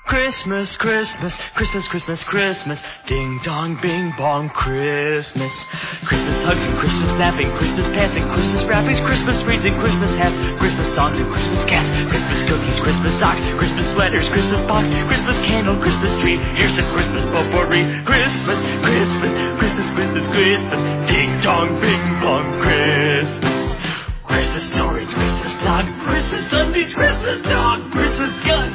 Christmas, Christmas, Christmas, Christmas, Christmas. Ding dong, bing bong, Christmas. Christmas hugs and Christmas napping, Christmas passing, Christmas wrappings, Christmas wreaths and Christmas hats, Christmas songs and Christmas cats, Christmas cookies, Christmas socks, Christmas sweaters, Christmas box, Christmas candle, Christmas tree. Here's a Christmas potpourri. Christmas, Christmas, Christmas, Christmas, Christmas. Ding dong, bing bong, Christmas. Christmas stories, Christmas blog, Christmas Sundays, Christmas dog, Christmas gun.